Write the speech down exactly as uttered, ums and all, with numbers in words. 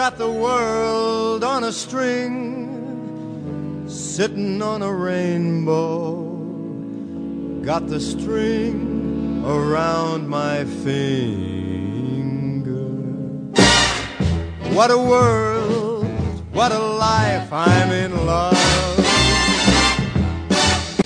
got the world on a string, sitting on a rainbow. Got the string around my finger. What a world, what a life, I'm in love.